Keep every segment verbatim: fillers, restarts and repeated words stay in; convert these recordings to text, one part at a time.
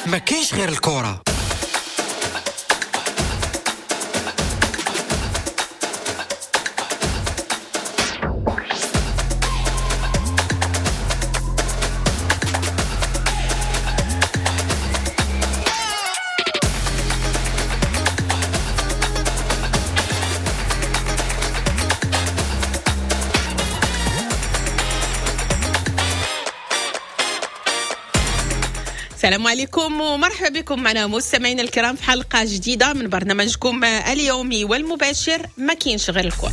ما كاينش غير الكرة. السلام عليكم ومرحبا بكم معنا مستمعينا الكرام في حلقة جديدة من برنامجكم اليومي والمباشر ما كاينش غير الكرة.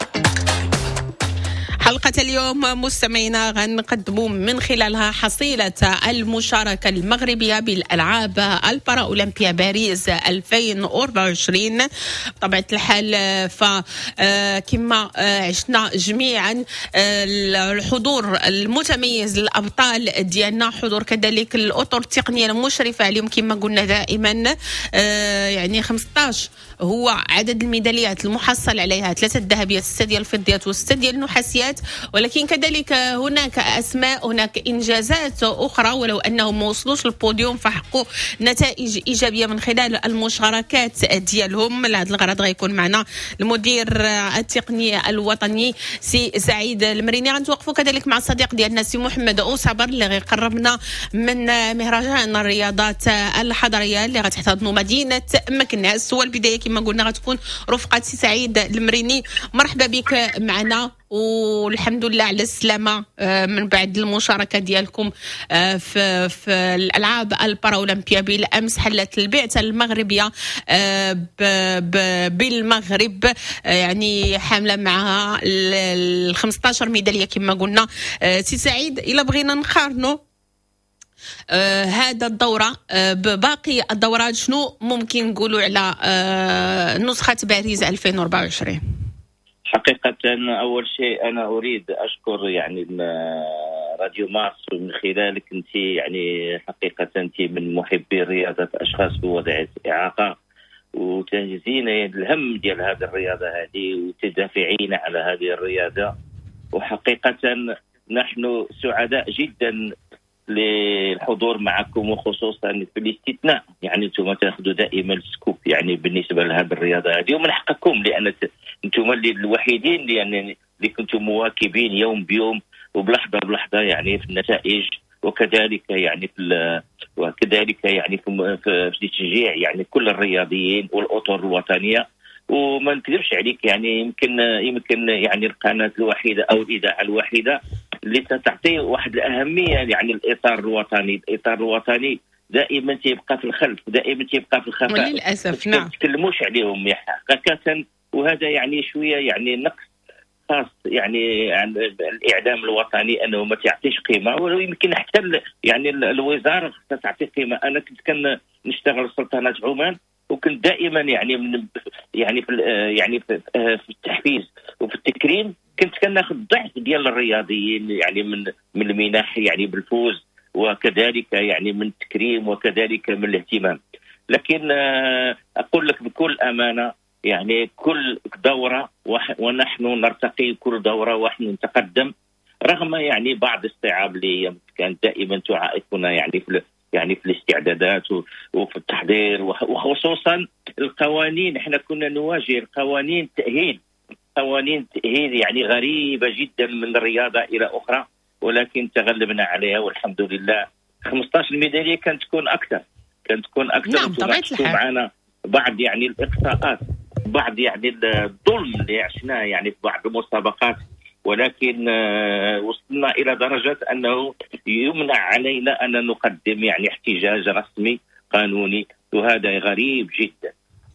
حلقة اليوم مستمعينا غنقدموا من خلالها حصيلة المشاركة المغربية بالألعاب البارالمبية باريس ألفين وأربعة وعشرين. بطبيعة الحال فكما عشنا جميعا الحضور المتميز للأبطال ديالنا، حضور كذلك الأطر التقنية المشرفة عليهم كما قلنا دائما، يعني خمسطاش هو عدد الميداليات المحصل عليها، ثلاثة ذهبيات، ستة ديال الفضيات وستة ديال النحاسيات، ولكن كذلك هناك أسماء، هناك إنجازات أخرى ولو أنهم ما وصلوش للبوديوم فحقوا نتائج إيجابية من خلال المشاركات ديالهم. لهذا الغرض غيكون معنا المدير التقني الوطني سي سعيد المريني. غنتوقفوا كذلك مع الصديق ديالنا سي محمد أوصبر اللي غيقربنا من مهرجان الرياضات الحضرية اللي غتحتضن مدينة مكناس. والبداية كما قلنا غتكون رفقة سي سعيد المريني. مرحبا بك معنا والحمد لله على السلامة من بعد المشاركة ديالكم في في الألعاب البارالمبية. بالأمس حلت البعثة المغربية بالمغرب، يعني حاملة معها ال خمسطاش ميدالية كما قلنا. سي سعيد، إلا بغينا نقارنوا آه هذا الدورة آه بباقي الدورات، شنو ممكن نقولوا على آه نسخة باريس ألفين وأربعة وعشرين؟ حقيقة أول شيء أنا أريد أشكر يعني راديو مارس من خلالك، أنت يعني حقيقة أنت من محبي رياضة أشخاص بوضع إعاقة وتنجزين الهم ديال هذه الرياضة هذه وتدافعين على هذه الرياضة، وحقيقة نحن سعداء جدا للحضور معكم، وخصوصا في الاستثناء يعني انتم تاخذوا دائما السكوب يعني بالنسبه لهذه الرياضه هذه، ومن حقكم لان انتم اللي الوحيدين اللي يعني اللي كنتم مواكبين يوم بيوم وبلحظه بلحظه يعني في النتائج، وكذلك يعني في وكذلك يعني في في تشجيع يعني كل الرياضيين والاطر الوطنيه. وما نكذبش عليك يعني يمكن يمكن يعني القناه الوحيده او الاذاعه الوحيده اللي تعطي واحد الأهمية يعني الإطار الوطني. الإطار الوطني دائما تيبقى في الخلف، دائما تيبقى في الخفاء، للأسف نعم ما تكلموش عليهم حقيقة، وهذا يعني شوية يعني نقص خاص يعني عن الإعلام الوطني أنه ما تعطيش قيمة، ويمكن حتى يعني الوزارة تعطي قيمة. أنا كنت كان نشتغل سلطنة عمان وكنت دائما يعني من يعني في يعني في التحفيز وفي التكريم كنت كناخذ ضعف ديال الرياضيين يعني من من المنح يعني بالفوز، وكذلك يعني من التكريم وكذلك من الاهتمام. لكن اقول لك بكل امانه يعني كل دوره ونحن نرتقي، كل دوره ونحن نتقدم رغم يعني بعض الصعاب اللي كانت دائما تعائقنا يعني في يعني في الاستعدادات وفي التحضير، وخصوصا القوانين. احنا كنا نواجه القوانين التأهيل قوانين تأهيل يعني غريبة جدا من رياضة إلى أخرى، ولكن تغلبنا عليها والحمد لله. خمسطاش ميدالية كانت تكون أكثر كانت تكون أكثر نعم طبعا معنا بعض يعني الإقصاءات، بعض يعني الظلم اللي عشناه يعني في بعض المسابقات، ولكن وصلنا إلى درجة أنه يمنع علينا أن نقدم يعني احتجاج رسمي قانوني، وهذا غريب جدا.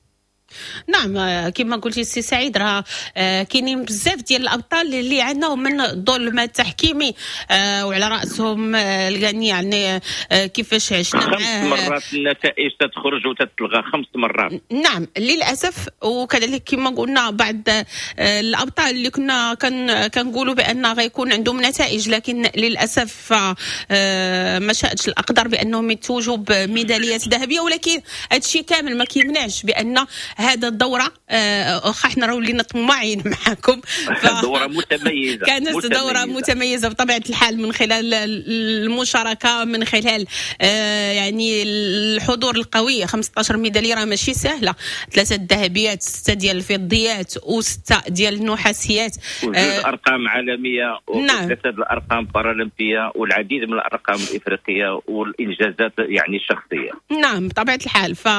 نعم كما قلتي سي سعيد، راه كاينين بزاف ديال الابطال اللي عندهم من الظلم التحكيمي وعلى راسهم الغني يعني كيفاش عشنا معاه خمس مرات النتائج تتخرج وتتلغى خمس مرات. نعم للاسف. وكذلك كما قلنا بعض الابطال اللي كنا كنقولوا بان غيكون عندهم نتائج، لكن للاسف ما شاءتش الاقدار بانهم يتوجوا بميداليات ذهبيه. ولكن هذا الشيء كامل ما كيمنعش بان هذا الدوره واخا حنا راه ولينا طماعين معاكم دوره متميزه كانت متميزة. دوره متميزه بطبيعه الحال من خلال المشاركه، من خلال يعني الحضور القوي. خمسة عشر ميداليه راه ماشي سهله، ثلاثه ذهبيات، سته ديال الفضيات وسته ديال النحاسيات، وجوج آه ارقام عالميه وثلاثه نعم. الارقام بارالمبيه والعديد من الارقام الافريقيه والانجازات يعني الشخصيه. نعم بطبيعه الحال. ف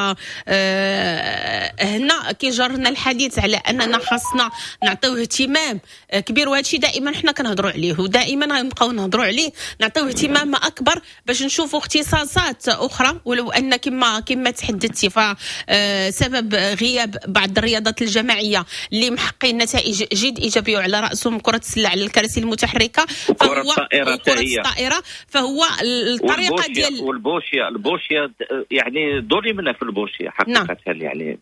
هنا كيجرنا الحديث على اننا خاصنا نعطيوه اهتمام كبير، وهذا الشيء دائما حنا كنهضروا عليه ودائما غنبقاو نهضروا عليه، نعطيوه اهتمام اكبر باش نشوفوا اختصاصات اخرى. ولو ان كما كما تحدثتي فسبب غياب بعض الرياضات الجماعيه اللي محققين نتائج جد ايجابيه على راسهم كره السله على الكراسي المتحركه وكره الطائره وكره الطائره، فهو الطريقه ديال والبوشيه البوشيه يعني ظلمنا في البوشيه حقيقه. نعم. يعني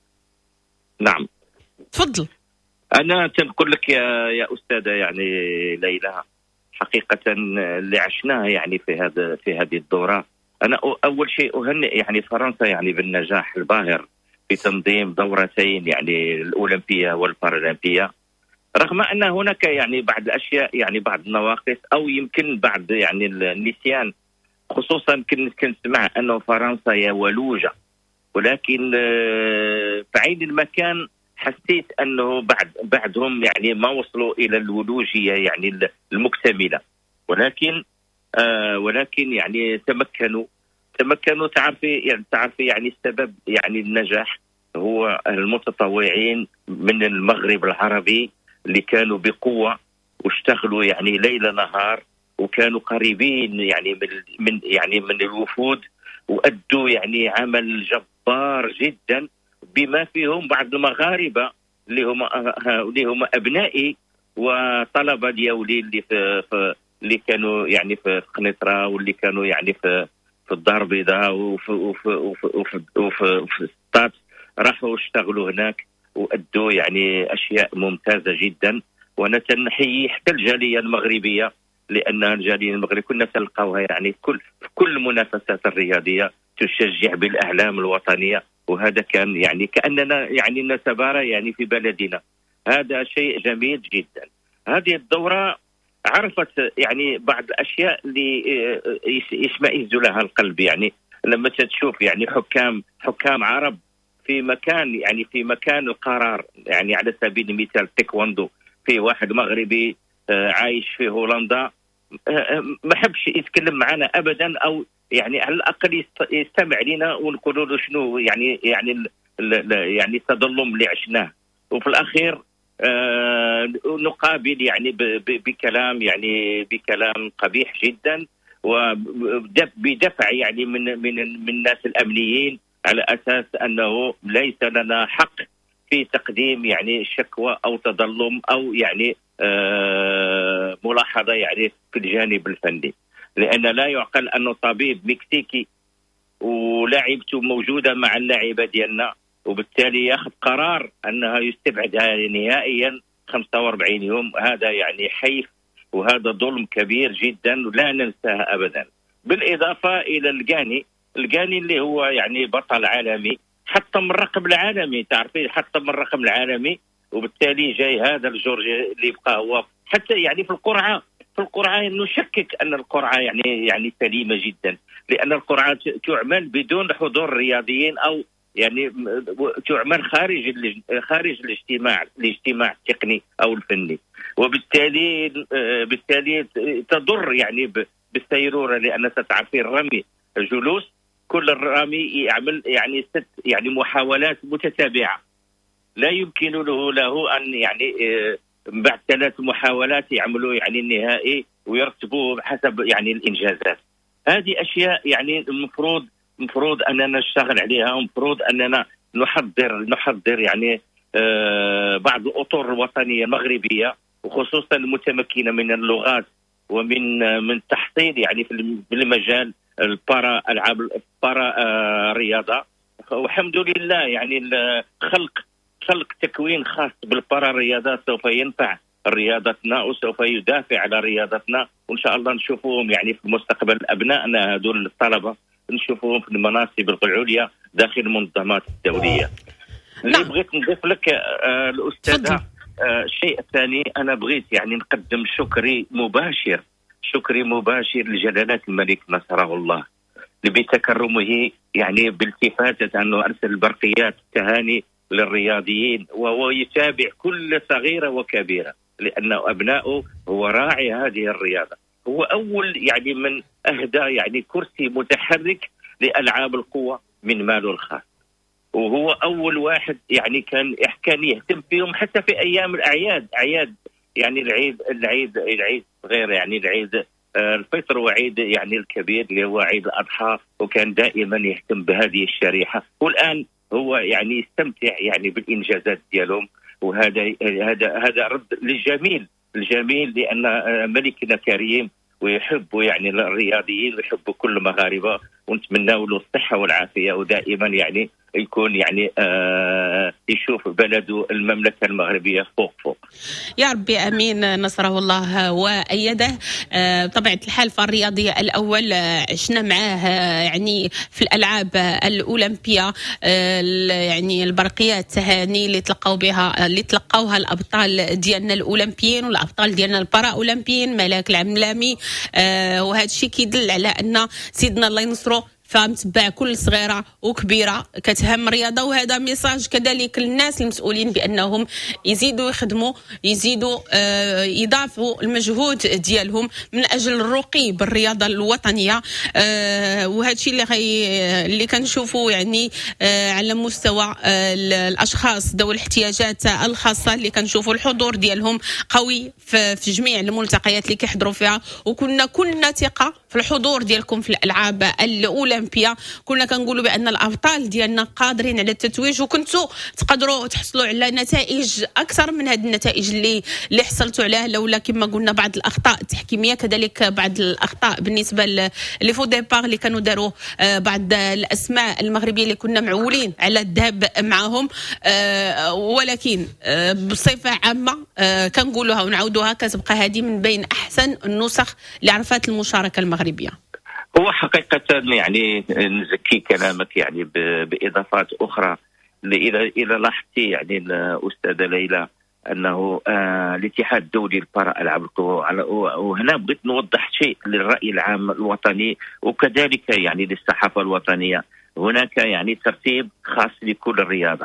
نعم تفضل. انا تنقول لك يا يا استاذه يعني ليلى، حقيقه اللي عشناه يعني في هذا في هذه الدوره، انا اول شيء اهنئ يعني فرنسا يعني بالنجاح الباهر في تنظيم دورتين يعني الاولمبيه والبارالمبيه، رغم ان هناك يعني بعض الاشياء يعني بعض النواقص او يمكن بعض يعني النسيان، خصوصا كنت كنسمع انه فرنسا يا ولوجه، ولكن في عين المكان حسيت انه بعد بعدهم يعني ما وصلوا الى الولوجيه يعني المكتمله، ولكن آه ولكن يعني تمكنوا تمكنوا تعرفي يعني تعرفي يعني السبب يعني النجاح هو المتطوعين من المغرب العربي اللي كانوا بقوه واشتغلوا يعني ليل نهار وكانوا قريبين يعني من من يعني من الوفود، وادوا يعني عمل جبار جدا، بما فيهم بعض المغاربه اللي هم اللي هم ابنائي وطلبه ديالي اللي في, في اللي كانوا يعني في قنيطره واللي كانوا يعني في في الدار البيضاء وفي وفي وفي وفي, وفي, وفي السطات، راحوا اشتغلوا هناك وادوا يعني اشياء ممتازه جدا. وانا تنحيي حتى الجاليه المغربيه، لان الجاليه المغربيه كنا تلقاوها يعني كل في كل المنافسات الرياضيه تشجع بالاعلام الوطنيه، وهذا كان يعني كاننا يعني نتبارى يعني في بلدنا. هذا شيء جميل جدا. هذه الدوره عرفت يعني بعض الاشياء اللي يشمئز لها القلب، يعني لما تشوف يعني حكام حكام عرب في مكان يعني في مكان القرار، يعني على سبيل المثال تايكوندو في واحد مغربي عايش في هولندا ما حبش يتكلم معنا ابدا، او يعني على الاقل يستمع لنا ونقولوا له شنو يعني يعني يعني التظلم اللي عشناه، وفي الاخير آه نقابل يعني بكلام يعني بكلام قبيح جدا، وبدفع يعني من من من الناس الامنيين على اساس انه ليس لنا حق في تقديم يعني شكوى او تظلم او يعني آه ملاحظه يعني في الجانب الفني، لان لا يعقل انه طبيب مكسيكي ولاعبته موجوده مع اللاعبه ديالنا وبالتالي ياخذ قرار انها يستبعدها نهائيا خمسة وأربعين يوم. هذا يعني حيف وهذا ظلم كبير جدا ولا ننساه ابدا. بالاضافه الى الجاني الجاني اللي هو يعني بطل عالمي، حطم الرقم العالمي، تعرفين حطم الرقم العالمي، وبالتالي جاي هذا الجورجي اللي يبقى هو حتى يعني في القرعه في القرعه نشكك ان القرعه يعني يعني سليمه جدا، لان القرعه تعمل بدون حضور رياضيين او يعني تعمل خارج خارج الاجتماع الاجتماع التقني او الفني، وبالتالي بالتالي تضر يعني بالسيروره، لان تعرفين الرمي الجلوس كل الرامي يعمل يعني ست يعني محاولات متتابعه، لا يمكن له له ان يعني بعد ثلاث محاولات يعملوا يعني النهائي ويرتبوه حسب يعني الانجازات. هذه اشياء يعني المفروض المفروض اننا نشتغل عليها، ومفروض اننا نحضر نحضر يعني آه بعض الاطر الوطنيه المغربيه وخصوصا المتمكنه من اللغات ومن آه من تحصيل يعني في المجال البارا العاب البارا آه رياضه، والحمد لله يعني خلق خلق تكوين خاص بالبارا رياضات سوف ينفع رياضتنا وسوف يدافع على رياضتنا، وان شاء الله نشوفوهم يعني في المستقبل ابنائنا هذول الطلبه نشوفوهم في المناصب العليا داخل المنظمات الدوليه. اللي نعم. بغيت نضيف لك آه الأستاذة آه الشيء الثاني، أنا بغيت يعني نقدم شكري مباشر شكري مباشر لجلالة الملك نصره الله بتكرمه يعني بالتفاتة أنه أرسل البرقيات التهاني للرياضيين، وهو يتابع كل صغيرة وكبيرة لأنه أبناؤه هو راعي هذه الرياضة. هو أول يعني من أهدى يعني كرسي متحرك لألعاب القوة من ماله الخاص، وهو أول واحد يعني كان كان يهتم فيهم حتى في أيام الأعياد، أعياد يعني العيد العيد العيد غير يعني العيد الفطر وعيد يعني الكبير اللي هو عيد الأضحى، وكان دائما يهتم بهذه الشريحة. والآن هو يعني يستمتع يعني بالإنجازات ديالهم، وهذا هذا هذا رد للجميل الجميل لأن ملكنا كريم ويحب يعني الرياضيين ويحب كل المغاربة، ونتمنى له الصحة والعافية ودائما يعني يكون يعني آه يشوف بلده المملكة المغربية فوق فوق. يا ربي امين، نصره الله وايده. آه بطبيعه الحال فالرياضي الاول آه عشنا معاه آه يعني في الالعاب الاولمبيه آه يعني البرقيات التهاني اللي تلقاو بها اللي تلقاوها الابطال ديالنا الاولمبيين والابطال ديالنا البارا اولمبيين ملاك العملامي. آه وهذا الشيء كيدل على ان سيدنا الله ينصره فمتبع كل صغيرة وكبيرة كتهم الرياضة، وهذا ميساج كذلك للناس المسؤولين بأنهم يزيدوا يخدموا يزيدوا آه يضافوا المجهود ديالهم من أجل الرقي بالرياضة الوطنية. آه وهذا الشيء اللي غي اللي كنشوفوا يعني آه على مستوى آه الأشخاص ذوي الاحتياجات الخاصة اللي كنشوفوا الحضور ديالهم قوي في, في جميع الملتقيات اللي كيحضروا فيها، وكنا كلنا ثقة في الحضور ديالكم في الألعاب الأولى. كنا كنقولوا بأن الأبطال ديالنا قادرين على التتويج، وكنتوا تقدروا تحصلوا على نتائج أكثر من هذه النتائج اللي اللي حصلتوا عليها لولا كما قلنا بعض الأخطاء التحكيمية، كذلك بعض الأخطاء بالنسبة لي فو ديبار اللي كانوا داروا بعض الأسماء المغربية اللي كنا معولين على الذهاب معهم. ولكن بصفة عامة كنقولوها ونعودوها كتبقى هذه من بين أحسن النسخ اللي عرفت المشاركة المغربية. هو حقيقة يعني نزكي كلامك يعني بإضافات أخرى. إذا إذا لاحظتي يعني الأستاذة ليلى أنه آه الاتحاد الدولي للبارا ألعاب القوى، وهنا بغيت نوضح شيء للرأي العام الوطني وكذلك يعني للصحافة الوطنية. هناك يعني ترتيب خاص لكل الرياضة،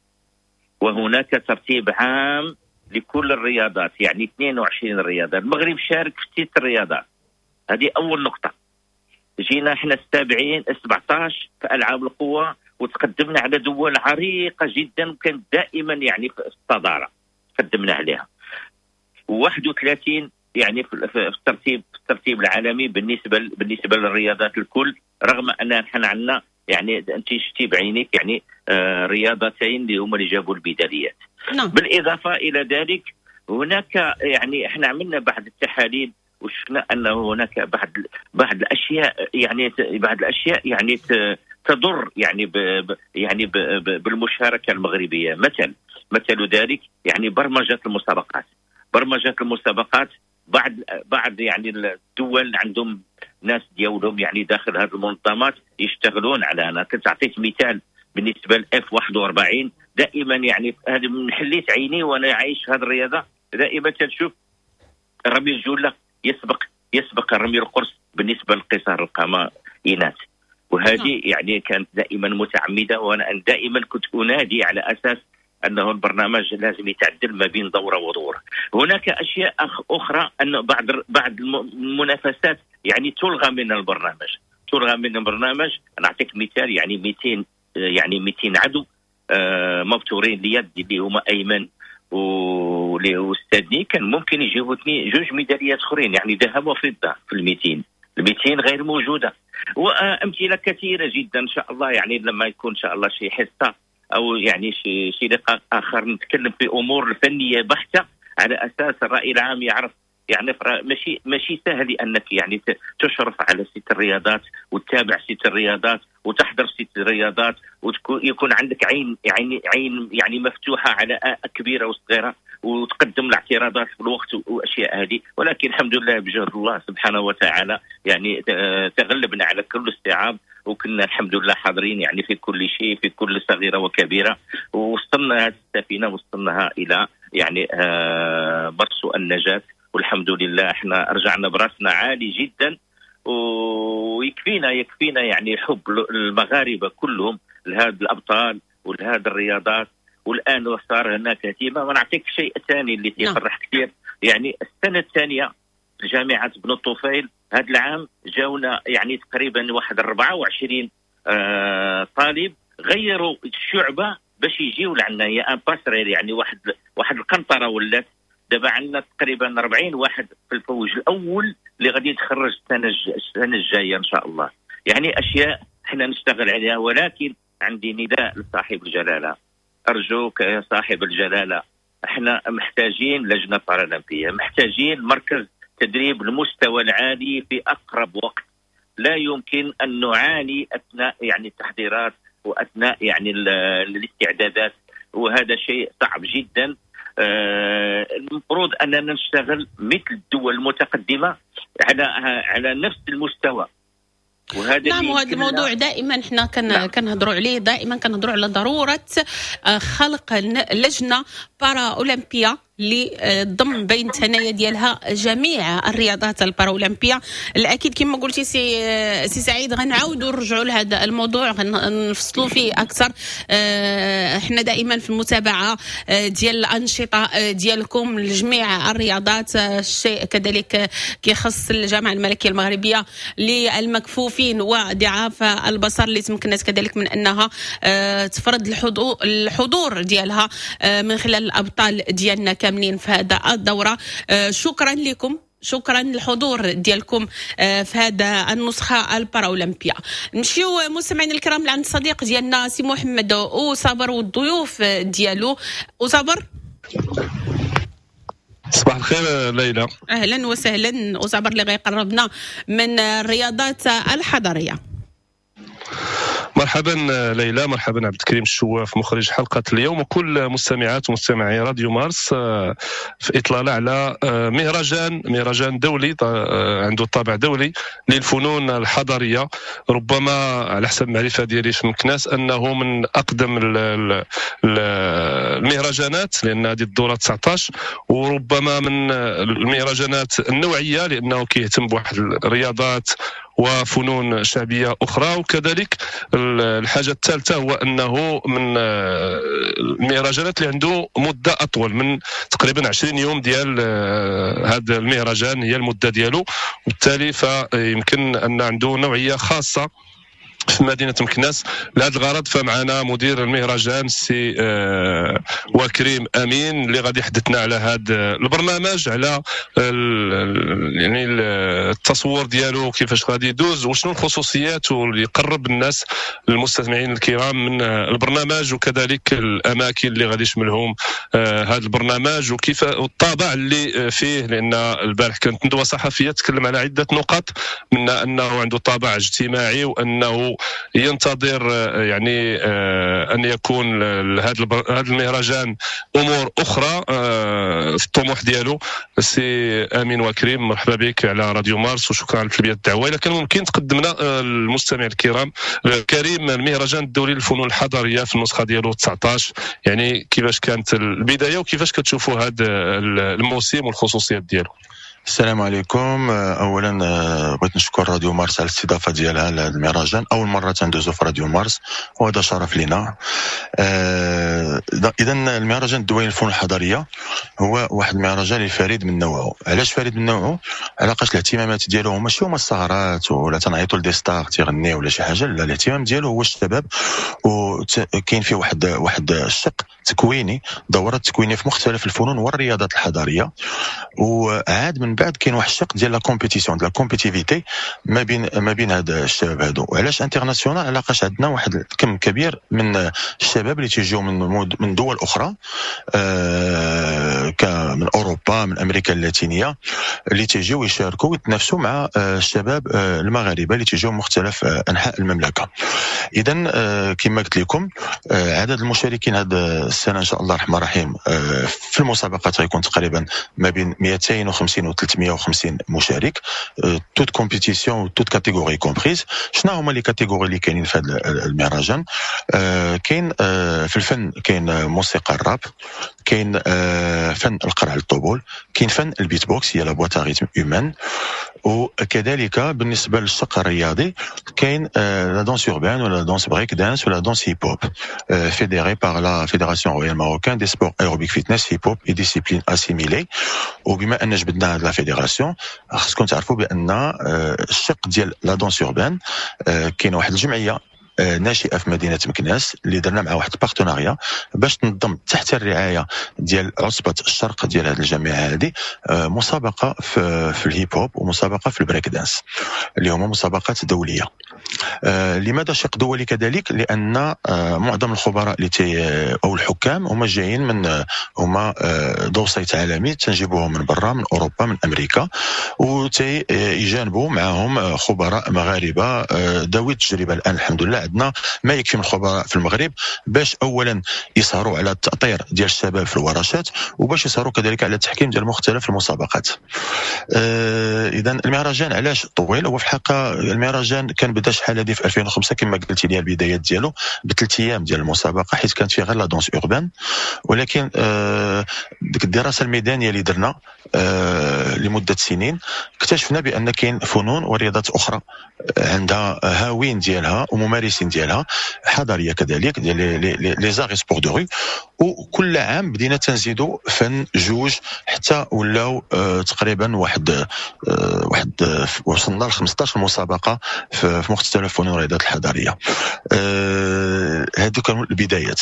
وهناك ترتيب عام لكل الرياضات، يعني اثنين وعشرين رياضة. المغرب شارك في ست رياضات، هذه أول نقطة. جينا احنا السابعين سبعة عشر في ألعاب القوى، وتقدمنا على دول عريقة جدا وكانت دائما يعني في الصدارة قدمنا عليها. واحد وثلاثين يعني في الترتيب في الترتيب العالمي بالنسبة بالنسبة للرياضات الكل، رغم أن احنا عندنا يعني أنت شتي بعينك يعني آه رياضتين اللي هما اللي جابوا البداليات. نعم. بالإضافة إلى ذلك هناك يعني احنا عملنا بعض التحاليل وشفنا أنه هناك بعض بعض الأشياء يعني بعض الأشياء يعني تضر يعني ب يعني ب بالمشاركة المغربية. مثل مثل ذلك يعني برمجة المسابقات برمجة المسابقات بعض بعض يعني الدول عندهم ناس ديالهم يعني داخل هذه المنظمات يشتغلون على. أنا كنت أعطيت مثال بالنسبة لإف واحد وأربعين، دائما يعني هذا من حليت عيني وأنا عايش هذه الرياضة، دائما تشوف رمي الجولة يسبق يسبق الرمي القرص بالنسبة للقصار القامة إناث، وهذه يعني كانت دائما متعمدة. وأنا دائما كنت أنادي على أساس أنه البرنامج لازم يتعدل ما بين دورة ودورة. هناك أشياء أخرى أن بعض بعض المنافسات يعني تلغى من البرنامج تلغى من البرنامج. أنا أعطيك مثال، يعني مئتين يعني مئتين عدو آه مبتورين اليد اللي هما أيمن واستاذني كان ممكن يجيبوا اثنين جوج ميداليات اخرين يعني ذهب وفضه في المئتين المئتين غير موجوده، وامثله كثيره جدا. ان شاء الله يعني لما يكون ان شاء الله شي حصه او يعني شي شي لقاء اخر نتكلم في امور فنيه بحته على اساس الراي العام يعرف. يعني ماشي ماشي سهل انك يعني تشرف على ست الرياضات وتتابع ست الرياضات وتحضر ست الرياضات وتكون يكون عندك عين يعني عين يعني مفتوحه على كبيره وصغيره وتقدم الاعتراضات في الوقت واشياء هذه. ولكن الحمد لله بجهد الله سبحانه وتعالى يعني تغلبنا على كل الصعاب وكنا الحمد لله حاضرين يعني في كل شيء، في كل صغيرة وكبيرة، ووصلنا هذه السفينة وصلناها إلى يعني آه برسو النجاة، والحمد لله احنا رجعنا براسنا عالي جدا. ويكفينا يكفينا يعني حب المغاربة كلهم لهذا الأبطال ولهذه الرياضات. والآن صار هناك اهتمام. أنا أعطيك شيء ثاني اللي يفرح كثير، يعني السنة الثانية جامعة بن الطفيل هذا العام جاونا يعني تقريبا واحد أربعة وعشرين آه طالب غيروا الشعبة باش يجيو لعنا، هي ان باسرير يعني واحد واحد القنطرة ولات دابا عندنا تقريبا أربعين واحد في الفوج الأول اللي غادي يتخرج السنة السنة الجاية إن شاء الله. يعني أشياء احنا نشتغل عليها. ولكن عندي نداء لصاحب الجلالة، أرجوك يا صاحب الجلالة، احنا محتاجين لجنة بارالمبية، محتاجين مركز تدريب المستوى العالي في أقرب وقت. لا يمكن أن نعاني أثناء يعني التحضيرات وأثناء يعني الاستعدادات، وهذا شيء صعب جدا. آه المفروض أننا نشتغل مثل الدول المتقدمة على على نفس المستوى. وهذا نعم، وهذا الموضوع دائما احنا كان كنهضروا عليه، دائما كنهضروا على ضروره خلق لجنه بارا اولمبيا اللي ضم بين ثنايا ديالها جميع الرياضات الباراولمبيه. الاكيد كما قلتي سي سي سعيد غنعاودوا نرجعوا لهذا الموضوع، غنفصلوا فيه اكثر. احنا دائما في المتابعه ديال الانشطه ديالكم لجميع الرياضات. الشيء كذلك كيخص الجامعه الملكيه المغربيه للمكفوفين وضعاف البصر اللي تمكنت كذلك من انها تفرض الحضور ديالها من خلال الابطال ديالنا كاملين في هذا الدورة. شكرا لكم، شكرا للحضور ديالكم في هذا النسخة الباراولمبيا. نمشيو مستمعينا الكرام لعند الصديق ديالنا سي محمد وصابر والضيوف ديالو. وصابر صباح الخير ليلى. اهلا وسهلا. وصابر اللي غيقربنا من الرياضات الحضرية. مرحبا ليلى، مرحبا عبد الكريم الشواف مخرج حلقة اليوم، وكل مستمعات ومستمعي راديو مارس في إطلالة على مهرجان مهرجان دولي عنده طابع دولي للفنون الحضرية. ربما على حسب المعرفة ديالي في مكناس أنه من أقدم المهرجانات، لأن هذه الدورة تسعة عشر، وربما من المهرجانات النوعية لأنه كيهتم بواحد الرياضات وفنون شعبية أخرى. وكذلك الحاجة الثالثة هو أنه من المهرجانات اللي عنده مدة أطول من تقريبا عشرين يوم ديال هذا المهرجان هي المدة ديالو، وبالتالي فيمكن أن عنده نوعية خاصة في مدينة مكناس. لهذا الغرض فمعنا مدير المهرجان سي آه وكريم أمين اللي غادي يحدثنا على هذا البرنامج، على يعني التصور ديالو كيفاش غادي يدوز، وشنو الخصوصيات واللي يقرب الناس المستمعين الكرام من البرنامج، وكذلك الأماكن اللي غادي يشملهم آه هذا البرنامج، وكيف الطابع اللي فيه. لأن البارح كانت ندوة صحفية تكلم على عدة نقاط، منها أنه عنده طابع اجتماعي، وأنه ينتظر يعني أن يكون هذا المهرجان أمور أخرى في الطموح ديالو. سي أمين وكريم، مرحبا بك على راديو مارس، وشكرا على تلبية الدعوة. لكن ممكن تقدم لنا المستمع الكرام كريم المهرجان الدولي للفنون الحضرية في النسخة ديالو تسعة عشر، يعني كيفاش كانت البداية وكيفاش كتشوفوا هذا الموسم والخصوصيات ديالو؟ السلام عليكم. اولا بغيت نشكر راديو مارس على الاستضافه ديالها لهذا المهرجان، اول مره تندوزو في راديو مارس وهذا شرف لنا. اذا المهرجان الدولي للفنون الحضريه هو واحد المهرجان الفريد من نوعه. علاش فريد من نوعه؟ علاش الاهتمامات ديالو ماشي هما السهرات ولا تنعيطوا لدي ستار تيغنيو ولا شي حاجه، لا، الاهتمام ديالو هو الشباب، وكاين فيه واحد واحد الشق تكويني، دورات تكوينيه في مختلف الفنون والرياضات الحضريه. وعاد من بعد كاين واحد الشق ديال لا كومبيتيسيون ديال لا كومبيتيفيتي ما بين ما بين هاد الشباب هادو. علاش انترناسيونال؟ علاش عندنا واحد الكم كبير من الشباب اللي تيجيو من من دول اخرى، آه من اوروبا، من امريكا اللاتينيه، اللي تيجيو يشاركوا ويتنافسوا مع الشباب المغاربه اللي تيجيو من مختلف انحاء المملكه. اذا كما قلت لكم عدد المشاركين هذا السنه ان شاء الله الرحمن الرحيم في المسابقات غيكون تقريبا ما بين مئتين وخمسين و ثلاثمائة وخمسين مشارك، توت كومبيتيسيون توت كاتيجوري كومبريز. شنو هما لي كاتيجوري اللي كاينين في هذا المهرجان؟ كاين في الفن كاين موسيقى الراب، كاين فن القرع الطبول، كاين فن البيت بوكس هي لا بواط ريتم هيومان، وكذلك بالنسبه للشق الرياضي كاين لا دانس اوربان ولا دانس بريك دانس ولا دانس هيب هوب fédéré par la Fédération royale marocaine des sports aérobic fitness hip hop et disciplines assimilées. وبما ان جبدنا هذه لا فيدراسيون خصكم تعرفوا بان الشق ديال لا دانس اوربان كاينه واحد الجمعيه ناشئه في مدينه مكناس اللي درنا مع واحد البارتناريا باش تنظم تحت الرعايه ديال عصبه الشرق ديال هذه الجامعه هذه مسابقه في, في الهيب هوب ومسابقه في البريك دانس اللي هما مسابقات دوليه. آه لماذا شق دولي كذلك؟ لان آه معظم الخبراء اللي تي او الحكام هما جايين من هما آه ذو صيت عالمي تنجيبوهم من برا، من اوروبا، من امريكا، وتي يجانبوا معهم خبراء مغاربه آه ذوي التجربه. الان الحمد لله عندنا ما يكفي من الخبراء في المغرب باش اولا يسهروا على التاطير ديال الشباب في الورشات وباش يسهروا كذلك على التحكيم ديال مختلف المسابقات. آه اذا المهرجان علاش طويل؟ هو في الحقيقه المهرجان كان بدا شحال هذه في ألفين وخمسة كما قلتي لي البدايات ديالو بثلاث ايام ديال المسابقه، حيت كانت فيها غير لا دونس اوربان. ولكن آه ديك الدراسه الميدانيه اللي درنا آه لمده سنين اكتشفنا بان كاين فنون ورياضات اخرى عندها هاوين ديالها وممارسين ديالها حضاريه كذلك ديال لي زاغي سبور دو ري، وكل عام بدينا تنزيدوا فن جوج حتى ولاو آه تقريبا واحد آه واحد آه وصلنا ل خمسطاش مسابقه في, في مختلف فنون الرياضات الحضاريه. آه هذو كانوا البدايات.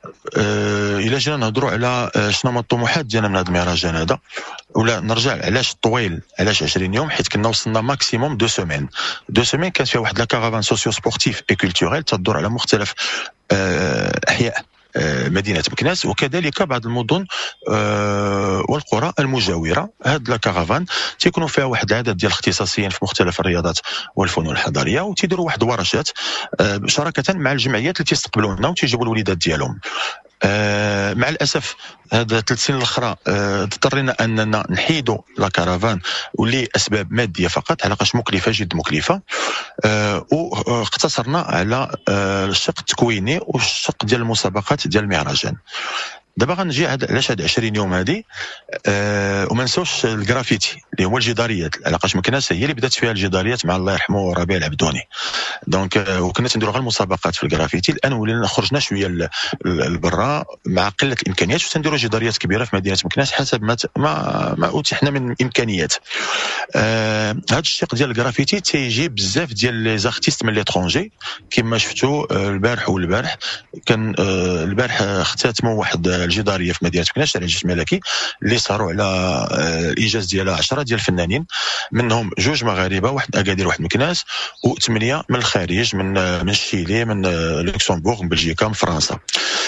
آه الى جينا نهضروا على شنو هما الطموحات ديالنا من هذا المهرجان هذا، ولا نرجع علاش طويل، علاش عشرين يوم؟ حيت كنا وصلنا ماكسيموم دو سيمين دو سيمين كانت فيها واحد لا كارافان سوسيو سبورتيف اي كولتوريل تدور على مختلف آه احياء مدينة مكناس وكذلك بعض المدن والقرى المجاورة. هاد لا كارافان تيكونوا فيها واحد العدد ديال الاختصاصيين في مختلف الرياضات والفنون الحضارية، وتيديروا واحد ورشات شراكة مع الجمعيات اللي تيستقبلونا وتيجيبوا الوليدات ديالهم. آه مع الاسف هذا ثلاث سنين الاخرى آه اضطرينا اننا نحيدوا لا كارافان ولي اسباب ماديه فقط، علاقاش مكلفه جد مكلفه. آه واقتصرنا على آه الشق التكويني والشق ديال المسابقات ديال المهرجان. دابا غنجي علاش هاد عشرين يوم هادي أه وما نساوش الجرافيتي اللي هو الجداريات، علاقاش مكناس هي اللي بدات فيها الجداريات مع الله يرحمه ربيع العبدوني. دونك أه وكنا تنديروا غير المسابقات في الجرافيتي. الان ولينا خرجنا شويه للبرا مع قله الامكانيات وتنديروا جداريات كبيره في مدينه مكناس حسب ما ما, ما اتيحنا من امكانيات. أه هذا الشق ديال الجرافيتي تيجي بزاف ديال لي زارتيست من ليترونجي كما شفتوا أه البارح والبارح كان أه البارح اختتموا واحد الجداريه في مدينه مكناس على الجيش الملكي اللي صاروا على الايجاز ديالها عشرة ديال الفنانين، منهم جوج مغاربه، واحد اكادير واحد مكناس، وثمانيه من الخارج، من من الشيلي، من لوكسمبورغ، من بلجيكا، من فرنسا.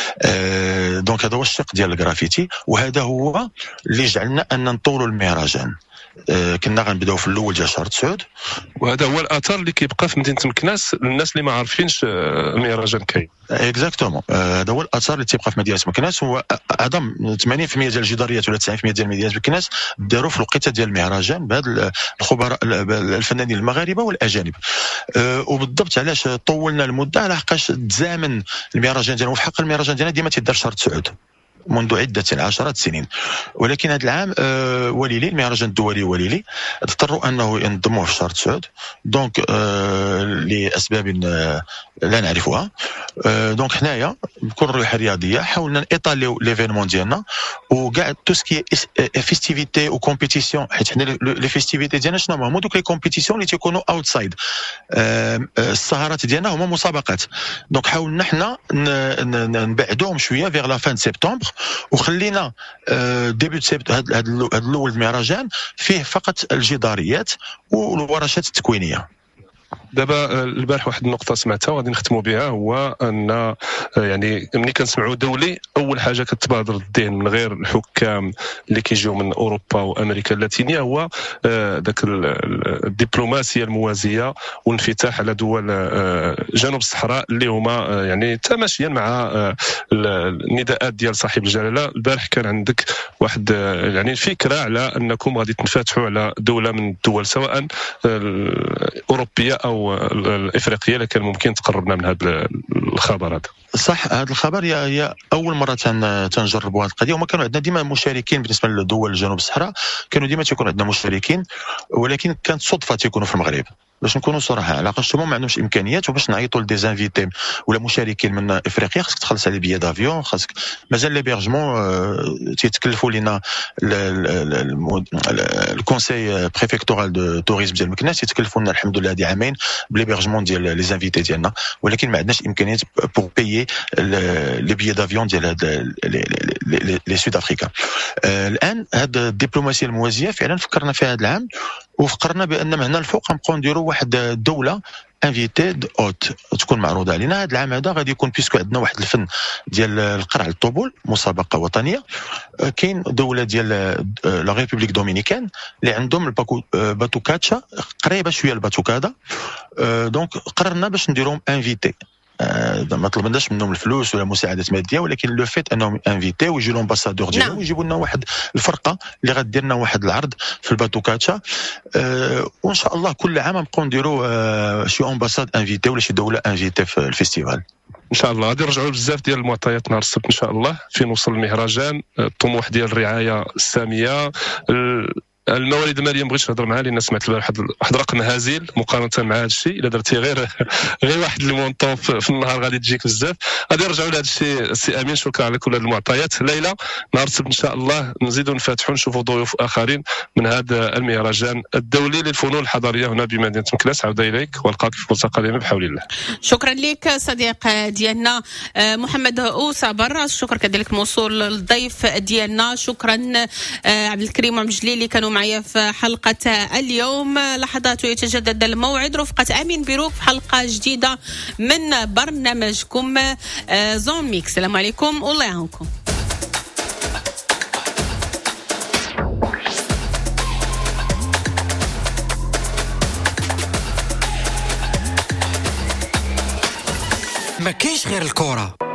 أه دونك هذا هو الشق ديال الجرافيتي، وهذا هو اللي جعلنا ان نطولوا المهرجان. أه كنا غنبداو في الاول ديال شهر تسعود، وهذا هو الاثر اللي كيبقى في مدينه مكناس للناس اللي ما عارفينش المهرجان كاين. اكزاكتومون هذا هو الاثر اللي تيبقى في مدينه مكناس. هو عظم ثمانين بالمئة ديال الجداريات ولا تسعين بالمئة ديال مدينه مكناس داروا في الوقيته ديال المهرجان بهاد الخبراء الفنانين المغاربه والاجانب. أه وبالضبط علاش طولنا المده؟ على حقاش تزامن المهرجان ديالنا، وفي حق المهرجان ديالنا ديما تيدار شهر تسعود منذ عدة عشرات سنين، ولكن هذا العام آه وليلي المهرجان الدولي وليلي اضطروا انه ينظموه في شهر تسعود، دونك آه لاسباب آه لا نعرفها. آه دونك حنايا بكل روح رياضيه حاولنا نيطاليو ليفينمون ديالنا وكاع تو سكي فيستيفيتي و كومبيتيسيون، حيت حنا لي فيستيفيتي ديالنا شنو هما؟ هما دوك لي كومبيتيسيون اللي تيكونوا اوتسايد. آه السهرات ديالنا هما مسابقات، دونك حاولنا حنا نبعدوهم شويه فيغ لا فان سبتمبر، وخلينا ديبيوت سبت هذا الاول المهرجان فيه فقط الجداريات والورشات التكوينيه. دابا البارح واحد النقطه سمعتها وغادي نختموا بها، هو ان يعني ملي كنسمعوا دولي اول حاجه كتبادر للذهن من غير الحكام اللي كيجيو من اوروبا وامريكا اللاتينيه هو ذاك الدبلوماسيه الموازيه والانفتاح على دول جنوب الصحراء اللي هما يعني تماشيا مع النداءات ديال صاحب الجلاله. البارح كان عندك واحد يعني فكره على انكم غادي تنفتحوا على دوله من الدول سواء الاوروبيه او الافريقيه، اللي كان ممكن تقربنا من هذا الخبر هذا. صح، هذا الخبر هي هي اول مره تنجربوا هذه القضيه، وما كانوا عندنا ديما مشاركين بالنسبه لدول جنوب الصحراء، كانوا ديما تيكون عندنا مشاركين، ولكن كانت صدفه تيكونوا في المغرب. باش نكونوا صراحه، علاقاش هما ما عندهمش امكانيات، وباش نعيطوا لديزانفيتي ولا مشاركين من افريقيا خاصك تخلص على بيي دافيون، خاصك مازال ليبيرجمون تيتكلفوا لنا الكونساي بريفيكتورال دو توريزم ديال مكناس، تيتكلفوا لنا الحمد لله هذه عامين بليبيرجمون ديال لي زانفيتي ديالنا، ولكن ما عندناش امكانيات بور بيي لي بيي دافيون ديال هاد لي سود افريكان. الان هاد الدبلوماسيه الموازيه فعلا فكرنا فيها هذا العام، وفكرنا بان من هنا الفوق غنبقاو نديروا واحد الدوله انفيتي اوت تكون معروضه علينا. هذا العام هذا غادي يكون بيسكو عندنا واحد الفن ديال القرع الطبول، مسابقه وطنيه. كاين دوله ديال لا ريبوبليك دومينيكان اللي عندهم الباتوكاتشا قريبه شويه الباتوكادا، دونك قررنا باش نديروهم انفيتي. ما طلبناش منهم الفلوس ولا مساعدات ماديه، ولكن لو فيت انهم انفيتي ويجي لومباسادور ديالهم ويجيبوا لنا واحد الفرقه اللي غدير لنا واحد العرض في الباتوكاتشا، أه وان شاء الله كل عام نبقاو نديروا أه شي امباساد انفيتي ولا شي دوله انفيتي في الفيستيفال. ان شاء الله غادي نرجعوا بزاف ديال المعطيات نهار السبت ان شاء الله فين وصل المهرجان، الطموح ديال الرعايه الساميه، الموارد الماليه. ما بغيتش نهضر معها لان سمعت واحد واحد رقم هزيل مقارنه مع هذا الشيء. الا درتي غير غير واحد المونطون في النهار غادي تجيك بزاف. غادي نرجعوا لهذا الشيء. سي امين، شكرا على كل هذه المعطيات. ليلى، نهار السبت ان شاء الله نزيدوا نفتحوا نشوفوا ضيوف اخرين من هذا المهرجان الدولي للفنون الحضاريه هنا بمدينه مكناس. عوده اليك والقاك في فرصه قادمه بحول الله. شكرا لك صديق ديالنا محمد اوسا براس، شكرا كذلك موصول للضيف ديالنا. شكرا عبد الكريم ومجليلي كانوا معي في حلقة اليوم. لحظات ويتجدد الموعد رفقة أمين بيروك في حلقة جديدة من برنامجكم زون ميكس. السلام عليكم والله يعاونكم. ما كاينش غير الكرة.